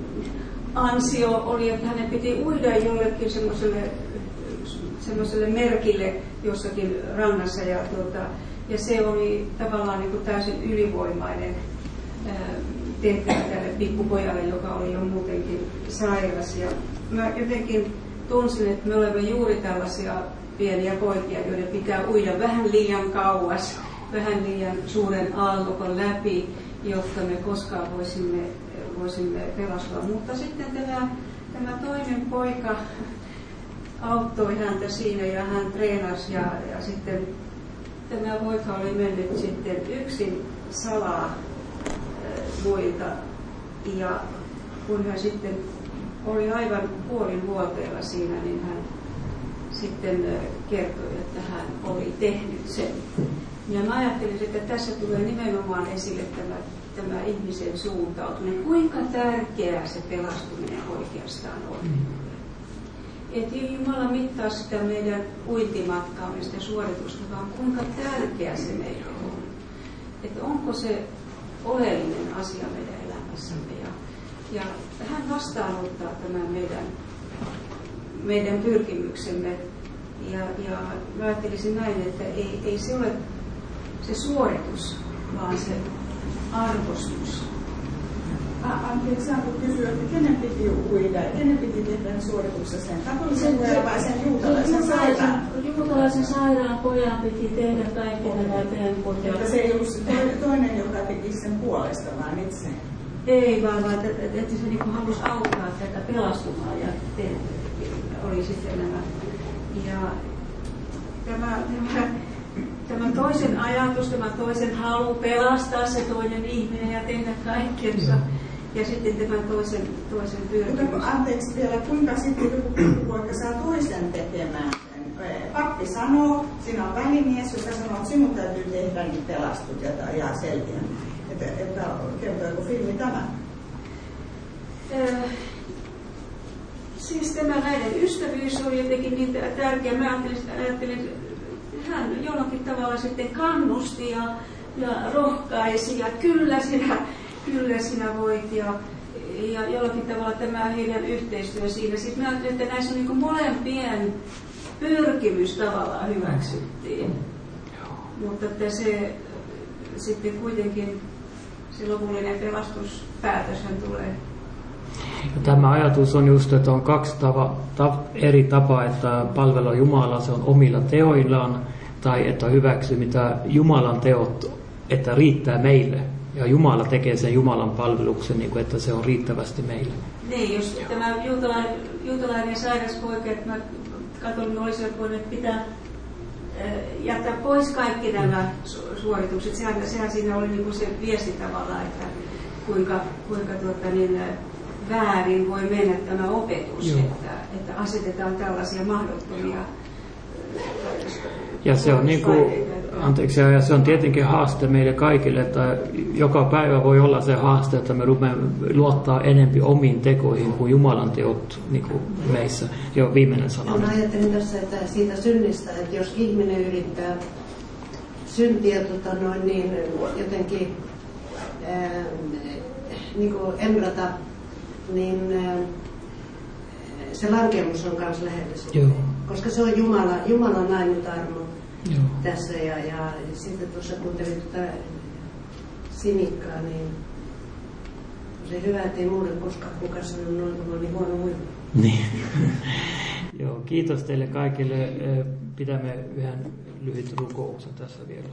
ansio, oli, että hänen piti uida jollekin semmoiselle, semmoiselle merkille jossakin rannassa. Ja, tuota, ja se oli tavallaan niin kuin täysin ylivoimainen ää, tehtävä tälle pikkupojalle, joka oli jo muutenkin sairas. Ja mä jotenkin tunsin, että me olemme juuri tällaisia pieniä poikia, joiden pitää uida vähän liian kauas, vähän liian suuren aallokon läpi, jotta me koskaan voisimme, voisimme pelastua. Mutta sitten tämä, tämä toinen poika auttoi häntä siinä ja hän treenasi ja, ja sitten tämä poika oli mennyt sitten yksin salaa muilta. Ja kun hän sitten oli aivan puolivuoteella siinä, niin hän sitten kertoi, että hän oli tehnyt sen. Ja mä ajattelin, että tässä tulee nimenomaan esille tämä, tämä ihmisen suuntautuminen. Kuinka tärkeää se pelastuminen oikeastaan on. Että Jumala mittaa sitä meidän uintimatkaamme, sitä suoritusta, vaan kuinka tärkeä se meille on. Että onko se oleellinen asia meidän elämässämme. Ja, ja hän vastaanottaa tämän meidän, meidän pyrkimyksemme. Ja, ja mä ajattelisin näin, että ei, ei se ole se suoritus, vaan se arvostus. Anteeksi, saanko kysyä, että kenen piti uida ja kenen piti tehdä suorituksessa sen katolisen pojan vai sen juutalaisen sairaan? Juutalaisen sairaan pojan piti tehdä kaikkea nämä temput. Että se ei ollut toinen, joka teki sen puolesta, vaan itse? Ei, vaan, vaan että, että se niin halusi auttaa tätä pelastumaan ja te, oli sitten nämä. Ja tämä, tämä Tämä toisen ajatus, tämä toisen halu pelastaa se toinen ihminen ja tehdä kaikkensa. Ja sitten tämän toisen, toisen pyrkimys. Mutta anteeksi vielä, kuinka sitten joku poika saa toisen tekemään sen? Pappi sanoo, sinä on välimies, joka sanoo, että sinun täytyy tehdä, niin pelastut ja, ja selviä. Että, että kertoiko filmi tämän? Äh, siis tämä näiden ystävyys oli jotenkin niin tärkeä. Mä ajattelin, ajattelin hän jollakin tavalla sitten kannusti ja, ja rohkaisi ja kyllä sinä, kyllä sinä voit ja, ja jollakin tavalla tämä heidän yhteistyö siinä. Sitten mä ajattelin, että näissä on niin kuin molempien pyrkimys tavallaan hyväksyttiin. Mutta että se sitten kuitenkin se lopullinen pelastuspäätöshän tulee Ja tämä ajatus on just, että on kaksi tava, ta, eri tapaa, että palvella Jumalaa, se on omilla teoillaan, tai että hyväksyy mitä Jumalan teot, että riittää meille. Ja Jumala tekee sen Jumalan palveluksen, niin kuin, että se on riittävästi meille. Niin, jos tämä juutalainen, juutalainen sairas poika, että mä katolin, olisivat voineet pitää, jättää pois kaikki nämä suoritukset. Sehän, sehän siinä oli niin kuin se viesti tavallaan, että kuinka, kuinka tuota, niin, väärin voi mennä tämä opetus, että, että asetetaan tällaisia mahdottomia. Ja se on, niin kuin, anteeksi, ja se on tietenkin haaste meille kaikille, että joka päivä voi olla se haaste, että me rupeamme luottaa enempi omiin tekoihin kuin Jumalan teot niin kuin meissä. Jo viimeinen sana. Mä ajattelin tässä, että siitä synnistä, että jos ihminen yrittää syntiä tota noin, niin jotenkin ää, niin kuin emrata, niin ää, se lankemus on myös lähellä sitä. Koska se on Jumala, Jumalan ainut armo Joo. tässä. Ja, ja sitten tuossa kuuntelin tuota Sinikkaa, niin se hyvä, ettei muuten koskaan kukaan sanonut noin, kun on niin huono muilla. Niin. Joo, kiitos teille kaikille. Pidämme yhden lyhyt rukouksen tässä vielä.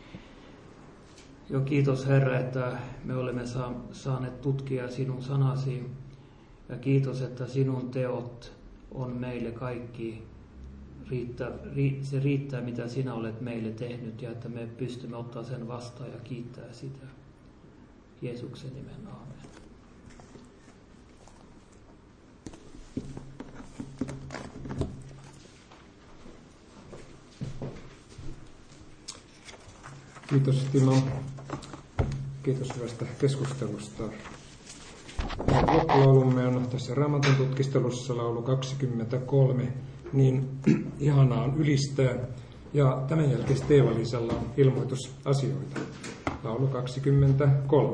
Joo, kiitos Herra, että me olemme saaneet tutkia sinun sanasi. Ja kiitos, että sinun teot on meille kaikki. Riittää, se riittää, mitä sinä olet meille tehnyt, ja että me pystymme ottaa sen vastaan ja kiittää sitä. Jeesuksen nimen, aamen. Kiitos Timo. Kiitos hyvästä keskustelusta. Loppulaulumme on tässä Raamatun tutkistelussa laulu kaksikymmentäkolme. Niin ihanaa on ylistää. Ja tämän jälkeen Steeva-Liisalla on ilmoitusasioita. Laulu kaksikymmentäkolme.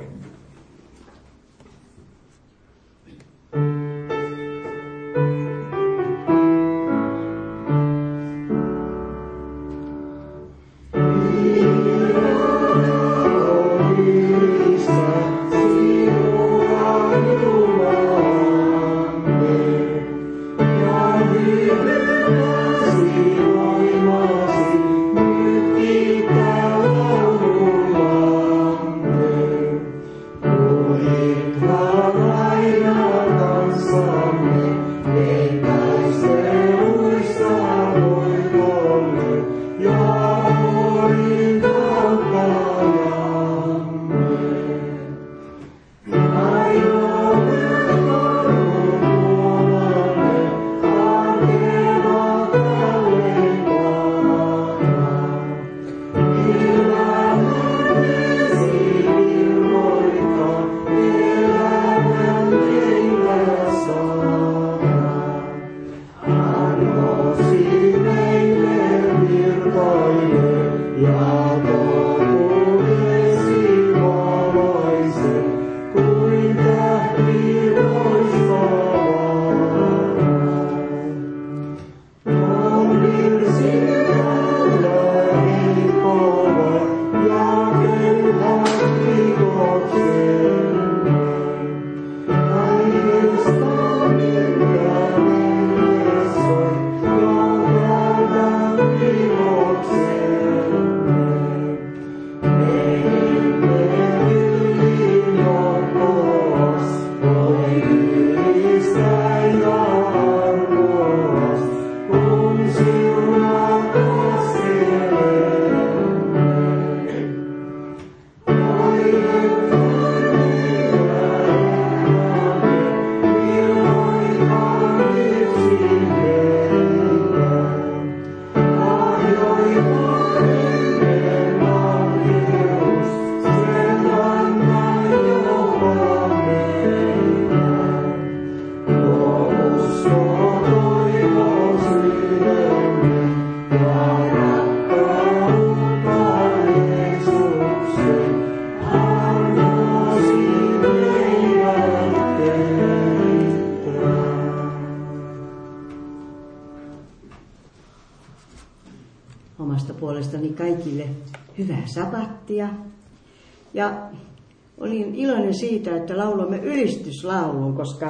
Omasta puolestani kaikille hyvää sabattia. Ja olin iloinen siitä, että lauloimme ylistyslaulun, koska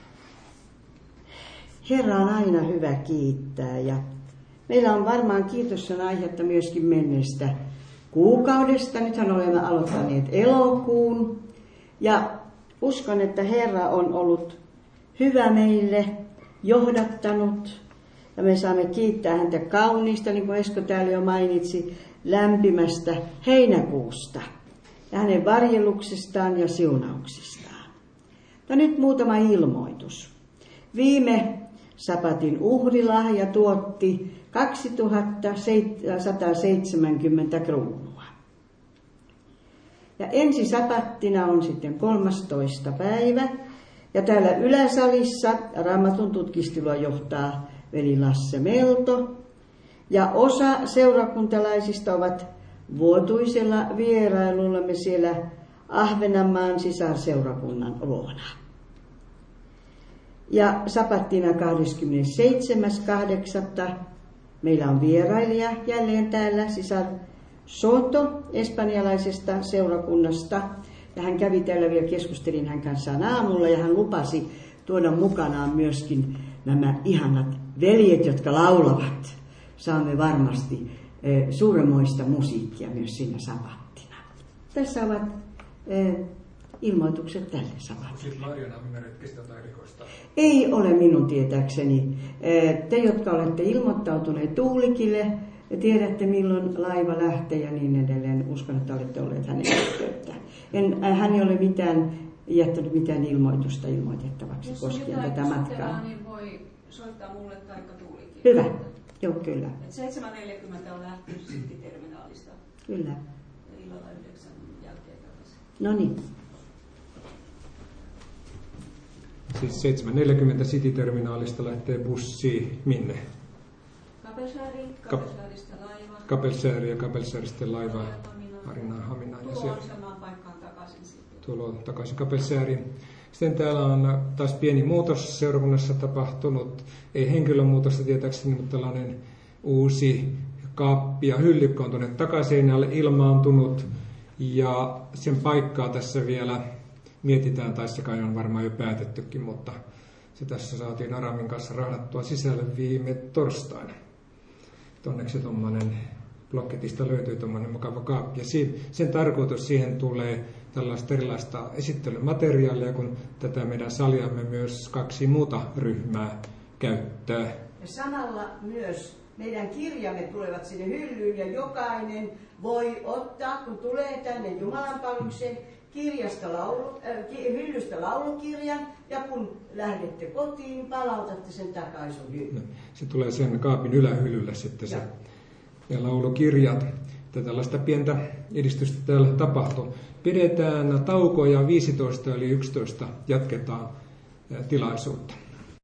Herra on aina hyvä kiittää. Ja meillä on varmaan kiitoksen aihetta myöskin menneestä kuukaudesta. Nythän olemme aloittaneet elokuun. Ja uskon, että Herra on ollut hyvä meille, johdattanut. Ja me saamme kiittää häntä kauniista, niin kuin Esko täällä jo mainitsi, lämpimästä heinäkuusta. Ja hänen varjeluksestaan ja siunauksistaan. Ja nyt muutama ilmoitus. Viime sapatin uhrilahja tuotti kaksituhattasataseitsemänkymmentä kruunua. Ja ensi sapattina on sitten kolmastoista päivä. Ja täällä yläsalissa Raamatun tutkistelua johtaa veli Lasse Melto. Ja osa seurakuntalaisista ovat vuotuisella vierailullamme siellä Ahvenanmaan sisarseurakunnan luona. Ja sapattina kahdeskymmenesseitsemäs kahdeksatta meillä on vierailija jälleen täällä, sisar Soto espanjalaisesta seurakunnasta. Ja hän kävi täällä vielä, keskustelin hän kanssaan aamulla ja hän lupasi tuoda mukanaan myöskin nämä ihanat veljet, jotka laulavat. Saamme varmasti eh, suuremmoista musiikkia myös siinä sapattina. Tässä ovat eh, ilmoitukset tälle sapatille. Sitten Marjana Minaretkistä tai erikoista? Ei ole minun tietääkseni. Eh, te, jotka olette ilmoittautuneet Tuulikille, tiedätte milloin laiva lähtee ja niin edelleen. Uskon, että olette olleet hänen yhteyttä. En, äh, hän ei ole mitään, jättänyt mitään ilmoitusta ilmoitettavaksi jos koskien tätä matkaa. Niin voi soittaa mulle taikka Tuulikille. Hyvä. Joo, kyllä. seitsemän neljäkymmentä on lähtenyt City-terminaalista. Kyllä. Ja illalla yhdeksän jälkeen takaisin. No niin. Siis seitsemän neljäkymmentä City-terminaalista lähtee bussi minne? Kapelsääri, Kapelsäääristä laiva. Kapelsääri ja Kapelsääristä laiva. Haminaan, Haminaan. Tulo on samaan paikkaan takaisin sitten. Tulo takaisin Kapelsääriin. Sitten täällä on taas pieni muutos seurakunnassa tapahtunut. Ei henkilömuutosta tietääkseni, mutta tällainen uusi kaappi ja hyllykkä on tuonne takaseinälle ilmaantunut. Ja sen paikkaa tässä vielä mietitään, tai se kai on varmaan jo päätettykin, mutta se tässä saatiin Aramin kanssa rahdattua sisälle viime torstaina. Onneksi tuommoinen Blocketista löytyy tuommoinen mukava kaappi. Ja sen tarkoitus, siihen tulee tällaista erilaista esittelymateriaalia, kun tätä meidän saliamme myös kaksi muuta ryhmää käyttää. Ja samalla myös meidän kirjamme tulevat sinne hyllyyn ja jokainen voi ottaa, kun tulee tänne Jumalanpalvelukseen, kirjasta laulu, äh, hyllystä laulukirjan ja kun lähdette kotiin, palautatte sen takaisin hyllyyn. Se tulee sen kaapin ylähyllylle sitten se ja laulukirjat. Tällaista pientä edistystä täällä tapahtuu. Pidetään taukoja viisitoista eli yksitoista jatketaan tilaisuutta.